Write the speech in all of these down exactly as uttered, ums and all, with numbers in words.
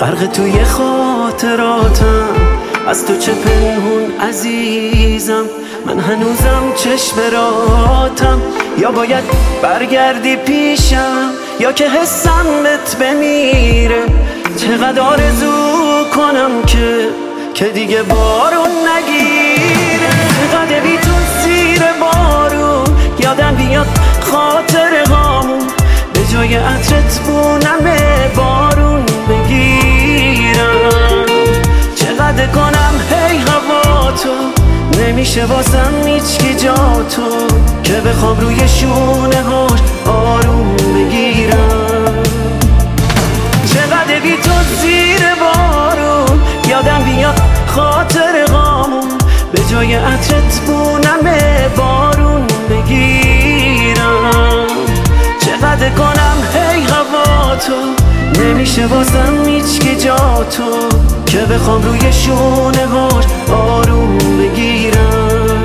غرق توی خاطراتم، از تو چه پنهون عزیزم. من هنوزم چشم راتم، یا باید برگردی پیشم یا که حسم بهت بمیره. چقدر آرزو کنم که که دیگه بارون نگیره. چقدر بی تو زیر بارون یادم بیاد خاطر هامون، به جای عطرت بونم بارون بگیرم. چقدر کنم هی هوا تو، نمیشه واسم هیچکی جا تو، که بخوام روی شونه هاش آروم بگیرم. چقدر بی تو زیر بارون یادم بیاد خاطر غامون، به جای عطرت بونم بارون بگیرم. چقدر کنم هی هوا تو، نمیشه واسم هیچکی جا تو، که بخوام روی شونه هاش آروم بگیرم.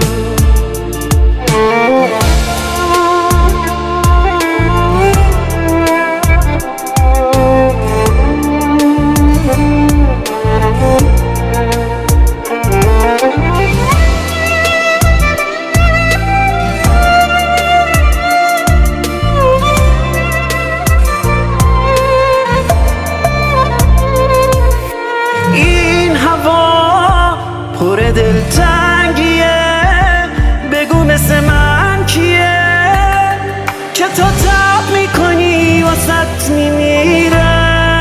پر دلتنگیه، بگو مثل من کیه که تو تب میکنی واسط میمیره.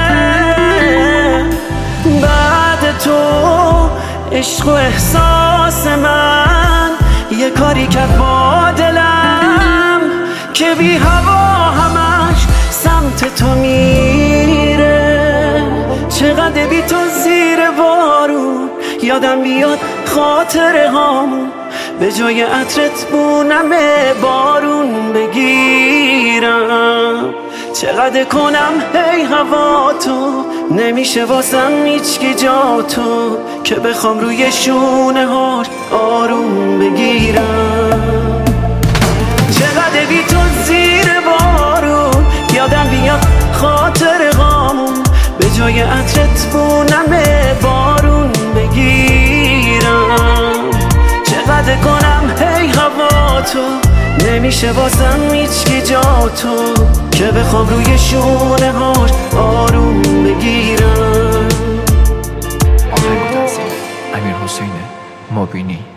بعد تو عشق و احساس من یه کاری کرد با دلم، که بی هوا همش سمت تو میره. چقدر بی تو زیر بارون یادم بیاد خاطر هامون، به جای عطرت بونم بارون بگیرم. چقدر کنم هی هوا تو، نمیشه واسم هیچکی جا تو، که بخوام روی شونه هاش آروم بگیرم. چقدر بی تو زیر بارون یادم بیاد خاطر هامون، به جای عطرت بونم بارون بگیرم. چقدر کنم هی هوا تو، نمیشه واسم هیچکی جا تو، که بخوام روی شونه هاش آروم بگیرم. آهنگ تنظیم امیرحسین مبینی.